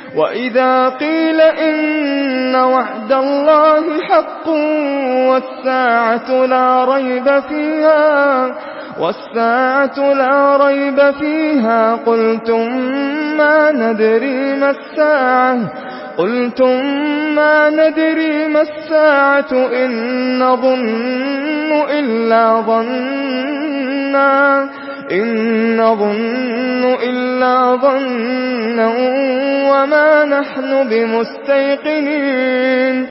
وإذا قيل إن وعد الله حق والساعة لا ريب فيها قلتم ما ندري ما الساعة إن نظن إلا ظنا وما نحن بمستيقنين